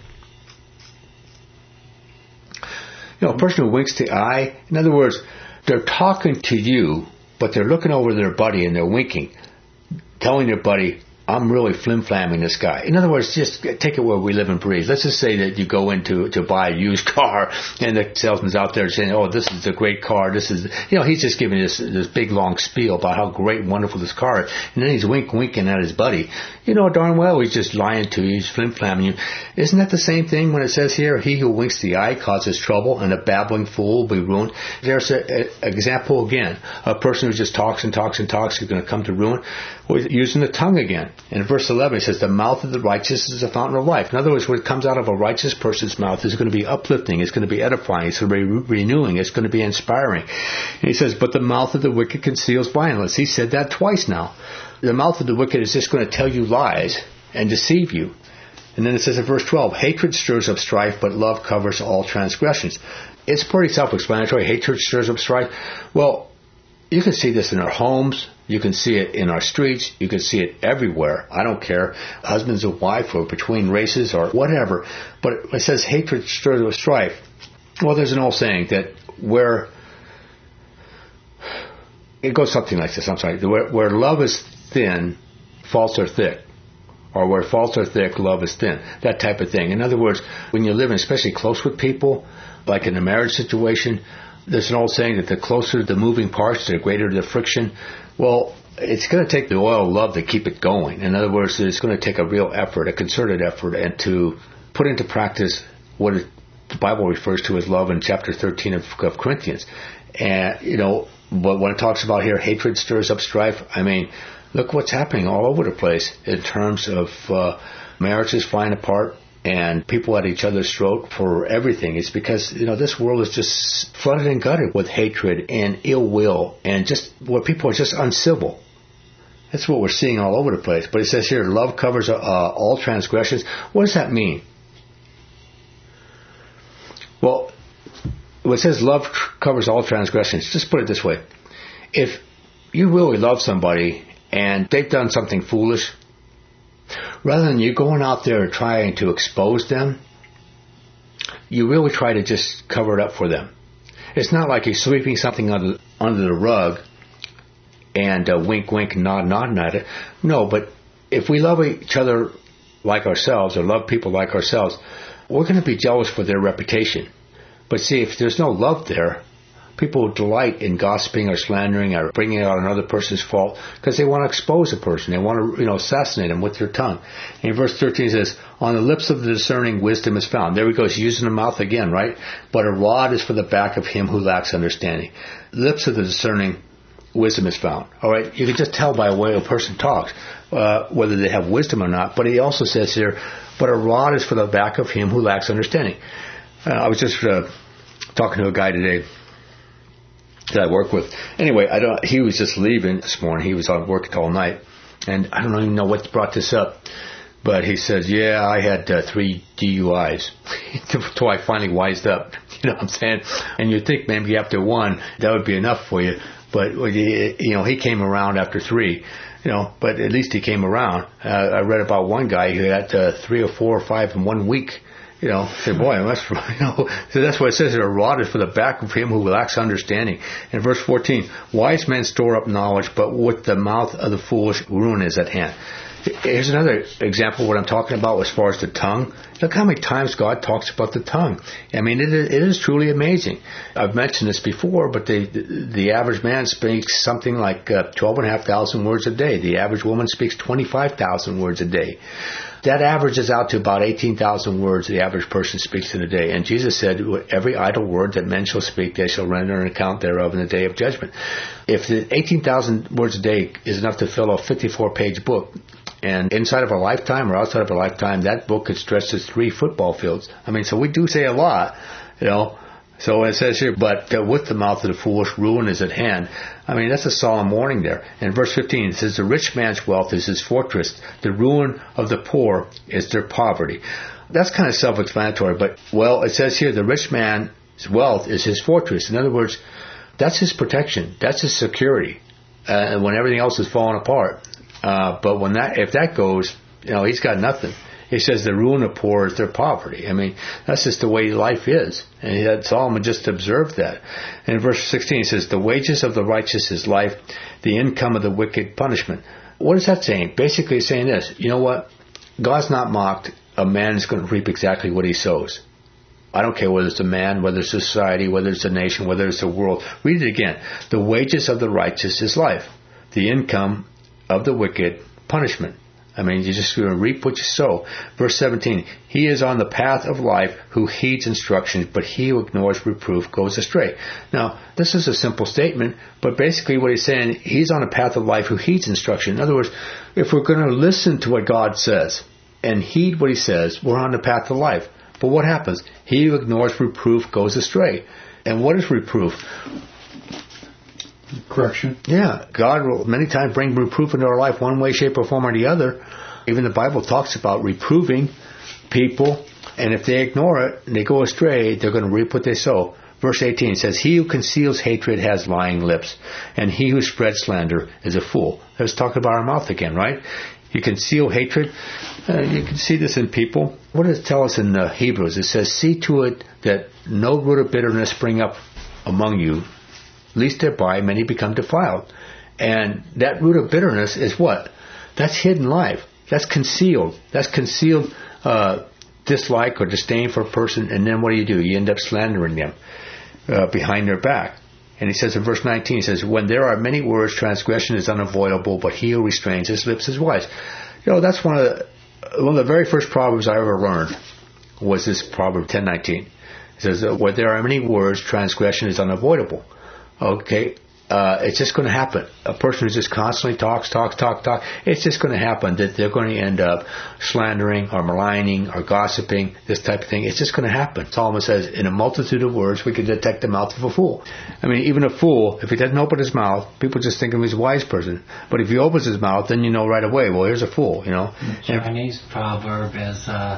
You know, a person who winks the eye, in other words, they're talking to you, but they're looking over their buddy and they're winking, telling their buddy, I'm really flim-flamming this guy. In other words, just take it where we live and breathe. Let's just say that you go into to buy a used car and the salesman's out there saying, oh, this is a great car. This is, you know, he's just giving this this big long spiel about how great and wonderful this car is. And then he's wink winking at his buddy. You know darn well he's just lying to you. He's flim-flamming you. Isn't that the same thing when it says here, he who winks the eye causes trouble and a babbling fool will be ruined? There's an example again. A person who just talks and talks and talks is going to come to ruin. Well, using the tongue again. In verse eleven, it says, the mouth of the righteous is a fountain of life. In other words, what comes out of a righteous person's mouth is going to be uplifting, it's going to be edifying, it's going to be re- renewing, it's going to be inspiring. And he says, but the mouth of the wicked conceals violence. He said that twice now. The mouth of the wicked is just going to tell you lies and deceive you. And then it says in verse twelve, hatred stirs up strife, but love covers all transgressions. It's pretty self-explanatory. Hatred stirs up strife. Well, you can see this in our homes. You can see it in our streets. You can see it everywhere. I don't care. Husbands and wife or between races or whatever. But it says hatred stirs up strife. Well, there's an old saying that where it goes something like this. I'm sorry. Where, where love is thin, faults are thick. Or where faults are thick, love is thin. That type of thing. In other words, when you live especially close with people, like in a marriage situation, there's an old saying that the closer the moving parts, the greater the friction. Well, it's going to take the oil of love to keep it going. In other words, it's going to take a real effort, a concerted effort, and to put into practice what it, the Bible refers to as love in chapter thirteen of, of Corinthians. And, you know, but when it talks about here, hatred stirs up strife, I mean, look what's happening all over the place in terms of uh, marriages flying apart and people at each other's throat for everything. It's because, you know, this world is just flooded and gutted with hatred and ill will and just where people are just uncivil. That's what we're seeing all over the place. But it says here, love covers uh, all transgressions. What does that mean? Well, when it says love tr- covers all transgressions, just put it this way. If you really love somebody and they've done something foolish, rather than you going out there trying to expose them, you really try to just cover it up for them. It's not like you're sweeping something under, under the rug and uh, wink, wink, nod, nodding at it. No, but if we love each other like ourselves or love people like ourselves, we're going to be jealous for their reputation. But see, if there's no love there, people delight in gossiping or slandering or bringing out another person's fault because they want to expose a person. They want to, you know, assassinate them with their tongue. And in verse thirteen it says, on the lips of the discerning wisdom is found. There we go. He's using the mouth again, right? But a rod is for the back of him who lacks understanding. Lips of the discerning wisdom is found. All right? You can just tell by the way a person talks uh, whether they have wisdom or not. But he also says here, but a rod is for the back of him who lacks understanding. Uh, I was just uh, talking to a guy today that I work with. Anyway, I don't. He was just leaving this morning. He was on work all night, and I don't even know what brought this up. But he says, "Yeah, I had uh, three D U Is." Until I finally wised up. You know what I'm saying? And you'd think maybe after one that would be enough for you, but you know he came around after three. You know, but at least he came around. Uh, I read about one guy who had uh, three or four or five in one week. You know, say, boy, I must, you know, so that's why it says that a rod is for the back of him who lacks understanding. In verse fourteen, wise men store up knowledge, but with the mouth of the foolish ruin is at hand. Here's another example of what I'm talking about as far as the tongue. Look how many times God talks about the tongue. I mean, it is, it is truly amazing. I've mentioned this before, but the the average man speaks something like uh, twelve and a half thousand words a day. The average woman speaks twenty-five thousand words a day. That averages out to about eighteen thousand words the average person speaks in a day. And Jesus said, every idle word that men shall speak, they shall render an account thereof in the day of judgment. If the eighteen thousand words a day is enough to fill a fifty-four page book, and inside of a lifetime or outside of a lifetime, that book could stretch to three football fields. I mean, so we do say a lot, you know. So it says here, but uh, with the mouth of the foolish, ruin is at hand. I mean, that's a solemn warning there. In verse fifteen, it says, the rich man's wealth is his fortress. The ruin of the poor is their poverty. That's kind of self-explanatory, but, well, it says here, the rich man's wealth is his fortress. In other words, that's his protection. That's his security. Uh, when everything else is falling apart. Uh, but when that, if that goes, you know, he's got nothing. He says the ruin of poor is their poverty. I mean, that's just the way life is. And that Solomon just observed that. And in verse sixteen, he says, the wages of the righteous is life, the income of the wicked punishment. What is that saying? Basically it's saying this, you know what? God's not mocked. A man is going to reap exactly what he sows. I don't care whether it's a man, whether it's a society, whether it's a nation, whether it's a world. Read it again. The wages of the righteous is life, the income of the wicked punishment. I mean, you're just going to reap what you sow. Verse seventeen, he is on the path of life who heeds instructions, but he who ignores reproof goes astray. Now, this is a simple statement, but basically what he's saying, he's on a path of life who heeds instruction. In other words, if we're going to listen to what God says and heed what he says, we're on the path of life. But what happens? He who ignores reproof goes astray. And what is reproof? Correction. Yeah. God will many times bring reproof into our life one way, shape, or form or the other. Even the Bible talks about reproving people, and if they ignore it and they go astray, they're going to reap what they sow. Verse eighteen says, he who conceals hatred has lying lips, and he who spreads slander is a fool. Let's talk about our mouth again, right? You conceal hatred. Uh, you can see this in people. What does it tell us in uh, Hebrews? It says, see to it that no root of bitterness spring up among you, lest thereby many become defiled. And that root of bitterness is what? That's hidden life. That's concealed. That's concealed uh, dislike or disdain for a person. And then what do you do? You end up slandering them uh, behind their back. And he says in verse nineteen, he says, when there are many words, transgression is unavoidable, but he who restrains his lips is wise. You know, that's one of the, one of the very first proverbs I ever learned was this Proverb ten nineteen. It says, where there are many words, transgression is unavoidable. Okay, uh, it's just going to happen. A person who just constantly talks, talks, talk, talk, it's just going to happen that they're going to end up slandering or maligning or gossiping, this type of thing. It's just going to happen. Solomon says, in a multitude of words, we can detect the mouth of a fool. I mean, even a fool, if he doesn't open his mouth, people just think of him as a wise person. But if he opens his mouth, then you know right away, well, here's a fool, you know. The Chinese proverb is, uh,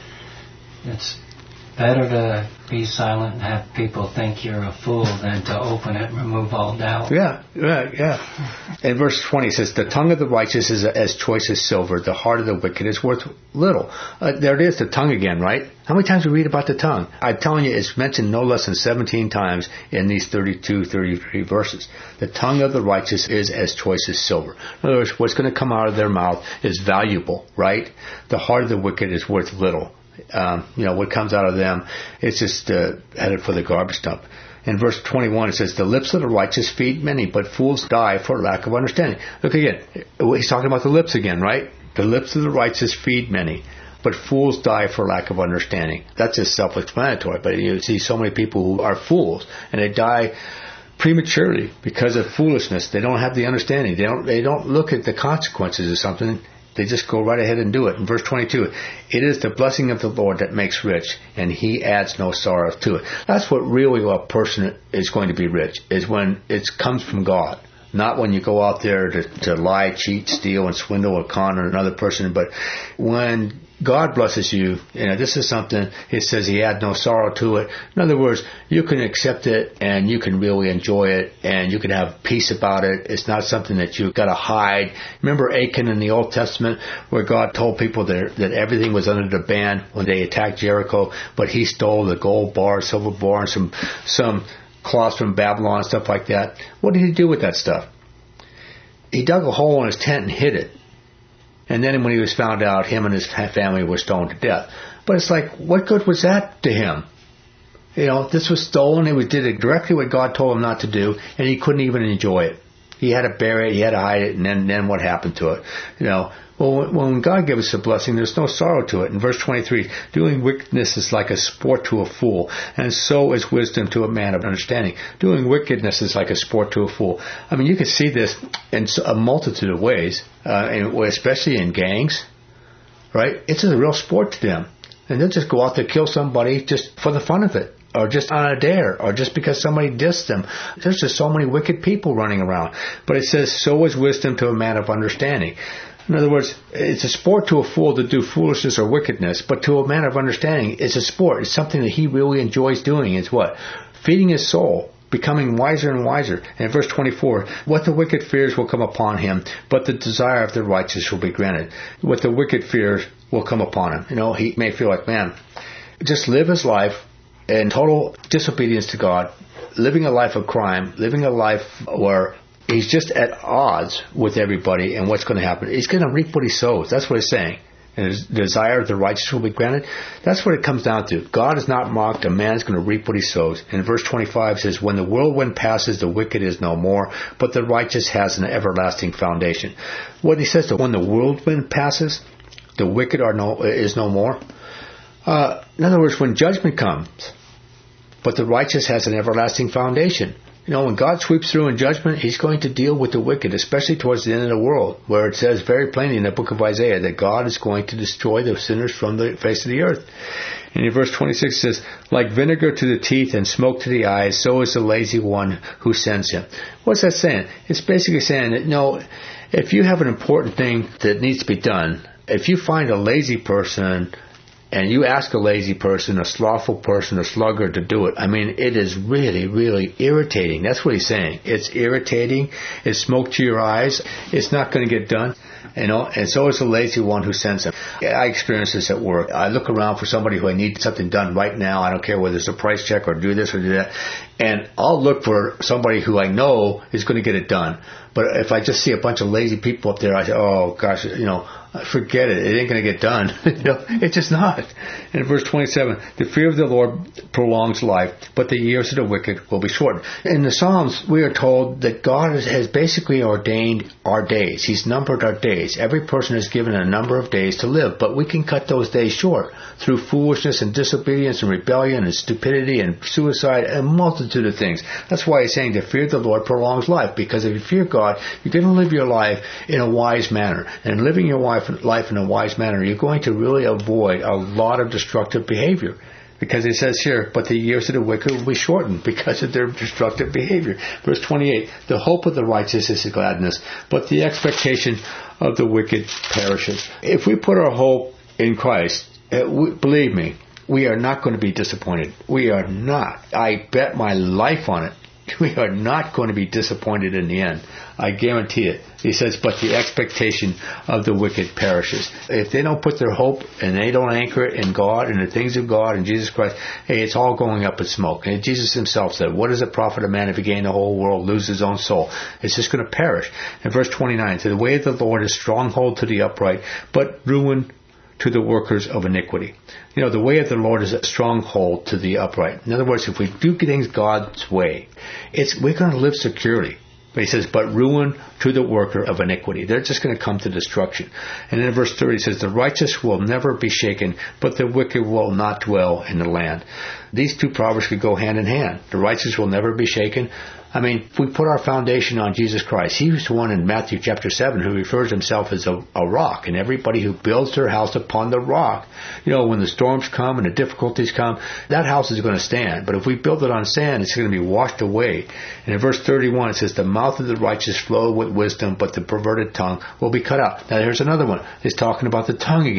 it's better to be silent and have people think you're a fool than to open it and remove all doubt. Yeah, yeah, yeah. In verse twenty it says, the tongue of the righteous is as choice as silver. The heart of the wicked is worth little. Uh, there it is, the tongue again, right? How many times do we read about the tongue? I'm telling you, it's mentioned no less than seventeen times in these thirty-two, thirty-three verses. The tongue of the righteous is as choice as silver. In other words, what's going to come out of their mouth is valuable, right? The heart of the wicked is worth little. Um, you know, what comes out of them, it's just uh, headed for the garbage dump. In verse twenty-one, it says, the lips of the righteous feed many, but fools die for lack of understanding. Look again. He's talking about the lips again, right? The lips of the righteous feed many, but fools die for lack of understanding. That's just self-explanatory, but you see so many people who are fools, and they die prematurely because of foolishness. They don't have the understanding. They don't, they don't look at the consequences of something. They just go right ahead and do it. In verse twenty-two, it is the blessing of the Lord that makes rich, and he adds no sorrow to it. That's what really a person is going to be rich, is when it comes from God. Not when you go out there to, to lie, cheat, steal, and swindle or con another person, but when God blesses you, you know, this is something, it says he had no sorrow to it. In other words, you can accept it and you can really enjoy it and you can have peace about it. It's not something that you've got to hide. Remember Achan in the Old Testament where God told people that, that everything was under the ban when they attacked Jericho, but he stole the gold bar, silver bar, and some, some cloths from Babylon and stuff like that. What did he do with that stuff? He dug a hole in his tent and hid it. And then when he was found out, him and his family were stoned to death. But it's like, what good was that to him? You know, this was stolen. He did exactly what God told him not to do, and he couldn't even enjoy it. He had to bury it. He had to hide it. And then, then what happened to it? You know, well, when God gives us a blessing, there's no sorrow to it. In verse twenty-three, doing wickedness is like a sport to a fool, and so is wisdom to a man of understanding. Doing wickedness is like a sport to a fool. I mean, you can see this in a multitude of ways, uh, and especially in gangs, right? It's a real sport to them. And they'll just go out to kill somebody just for the fun of it, or just on a dare, or just because somebody dissed them. There's just so many wicked people running around. But it says, so is wisdom to a man of understanding. In other words, it's a sport to a fool to do foolishness or wickedness, but to a man of understanding, it's a sport. It's something that he really enjoys doing. It's what? Feeding his soul, becoming wiser and wiser. And in verse twenty-four, what the wicked fears will come upon him, but the desire of the righteous will be granted. What the wicked fears will come upon him. You know, he may feel like, man, just live his life in total disobedience to God, living a life of crime, living a life where he's just at odds with everybody, and what's going to happen? He's going to reap what he sows. That's what it's saying. And his desire of the righteous will be granted. That's what it comes down to. God is not mocked. A man is going to reap what he sows. And verse twenty-five says, when the whirlwind passes, the wicked is no more, but the righteous has an everlasting foundation. What he says, that when the whirlwind passes, the wicked are no is no more. Uh, in other words, when judgment comes, but the righteous has an everlasting foundation. You know, when God sweeps through in judgment, he's going to deal with the wicked, especially towards the end of the world, where it says very plainly in the book of Isaiah that God is going to destroy the sinners from the face of the earth. And in verse twenty-six it says, like vinegar to the teeth and smoke to the eyes, so is the lazy one who sends him. What's that saying? It's basically saying that, you know, if you have an important thing that needs to be done, if you find a lazy person and you ask a lazy person, a slothful person, a sluggard to do it, I mean, it is really, really irritating. That's what he's saying. It's irritating. It's smoke to your eyes. It's not going to get done. You know, and so is the lazy one who sends him. I experience this at work. I look around for somebody who I need something done right now. I don't care whether it's a price check or do this or do that. And I'll look for somebody who I know is going to get it done. But if I just see a bunch of lazy people up there, I say, oh, gosh, you know, forget it. It ain't going to get done. you know, it's just not. And in verse twenty-seven, the fear of the Lord prolongs life, but the years of the wicked will be shortened. In the Psalms, we are told that God has basically ordained our days. He's numbered our days. Every person is given a number of days to live, but we can cut those days short through foolishness and disobedience and rebellion and stupidity and suicide and a multitude of things. That's why he's saying the fear of the Lord prolongs life, because if you fear God, you're going to live your life in a wise manner. And living your life in a wise manner, you're going to really avoid a lot of destructive behavior. Because it says here, but the years of the wicked will be shortened because of their destructive behavior. Verse twenty-eight, the hope of the righteous is gladness, but the expectation of the wicked perishes. If we put our hope in Christ, we, believe me, we are not going to be disappointed. We are not. I bet my life on it. We are not going to be disappointed in the end. I guarantee it. He says, but the expectation of the wicked perishes. If they don't put their hope and they don't anchor it in God and the things of God and Jesus Christ, hey, it's all going up in smoke. And Jesus himself said, what does it profit a man if he gain the whole world, lose his own soul? It's just going to perish. In verse twenty-nine, so the way of the Lord is stronghold to the upright, but ruin to the workers of iniquity. You know, the way of the Lord is a stronghold to the upright. In other words, if we do things God's way, it's we're going to live securely. But he says, but ruin to the worker of iniquity. They're just going to come to destruction. And then in verse thirty it says, the righteous will never be shaken, but the wicked will not dwell in the land. These two proverbs could go hand in hand. The righteous will never be shaken. I mean, if we put our foundation on Jesus Christ, he was the one in Matthew chapter seven who refers himself as a, a rock, and everybody who builds their house upon the rock, you know, when the storms come and the difficulties come, that house is going to stand. But if we build it on sand, it's going to be washed away. And in verse thirty-one, it says, the mouth of the righteous flow with wisdom, but the perverted tongue will be cut out. Now, here's another one. It's talking about the tongue again.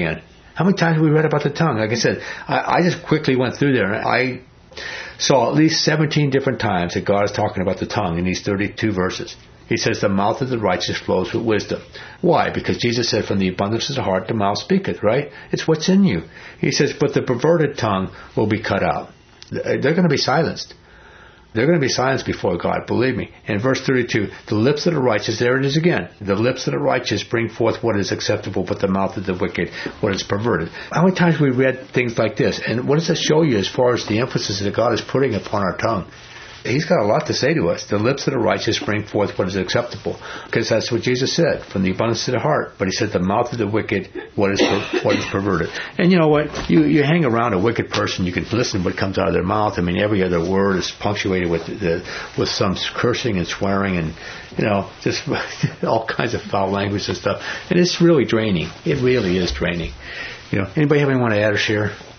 How many times have we read about the tongue? Like I said, I, I just quickly went through there, and I saw at least seventeen different times that God is talking about the tongue in these thirty-two verses. He says the mouth of the righteous flows with wisdom. Why? Because Jesus said, from the abundance of the heart, the mouth speaketh, right? It's what's in you. He says, but the perverted tongue will be cut out. They're going to be silenced. They're going to be silenced before God, believe me. In verse thirty-two, the lips of the righteous, there it is again. The lips of the righteous bring forth what is acceptable, but the mouth of the wicked, what is perverted. How many times we read things like this? And what does that show you as far as the emphasis that God is putting upon our tongue? He's got a lot to say to us. The lips of the righteous bring forth what is acceptable. Because that's what Jesus said, from the abundance of the heart. But he said the mouth of the wicked, what is per- what is perverted. And you know what? You you hang around a wicked person, you can listen to what comes out of their mouth. I mean, every other word is punctuated with the, with some cursing and swearing and, you know, just all kinds of foul language and stuff. And it's really draining. It really is draining. You know, anybody have anyone to add or share?